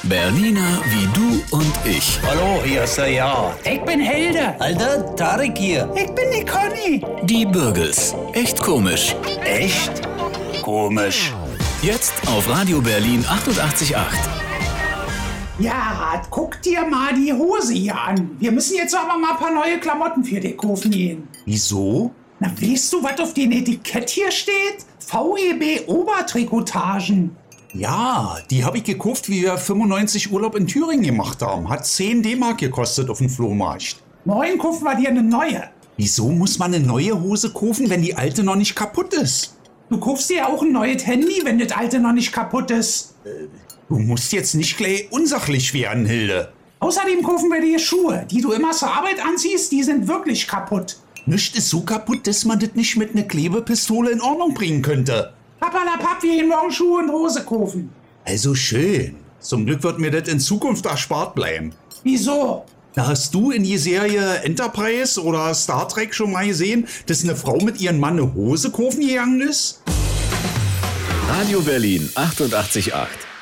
Berliner wie du und ich. Hallo, hier ist der Ja. Ich bin Hilde. Alter, Tarek hier. Ich bin die Conny. Die Bürgels. Echt komisch. Echt? Komisch. Jetzt auf Radio Berlin 88,8. Ja, guck dir mal die Hose hier an. Wir müssen jetzt aber mal ein paar neue Klamotten für dich kaufen gehen. Wieso? Na, weißt du, was auf dem Etikett hier steht? VEB Obertrikotagen. Ja, die habe ich gekauft, wie wir 95 Urlaub in Thüringen gemacht haben. Hat 10 D-Mark gekostet auf dem Flohmarkt. Morgen kaufen wir dir eine neue. Wieso muss man eine neue Hose kaufen, wenn die alte noch nicht kaputt ist? Du kaufst dir ja auch ein neues Handy, wenn das alte noch nicht kaputt ist. Du musst jetzt nicht gleich unsachlich werden, Hilde. Außerdem kaufen wir dir Schuhe, die du immer zur Arbeit anziehst, die sind wirklich kaputt. Nichts ist so kaputt, dass man das nicht mit einer Klebepistole in Ordnung bringen könnte. Papalapap, wir gehen morgen Schuhe und Hose kaufen. Also schön. Zum Glück wird mir das in Zukunft erspart bleiben. Wieso? Na, hast du in die Serie Enterprise oder Star Trek schon mal gesehen, dass eine Frau mit ihrem Mann eine Hose kaufen gegangen ist? Radio Berlin 88,8.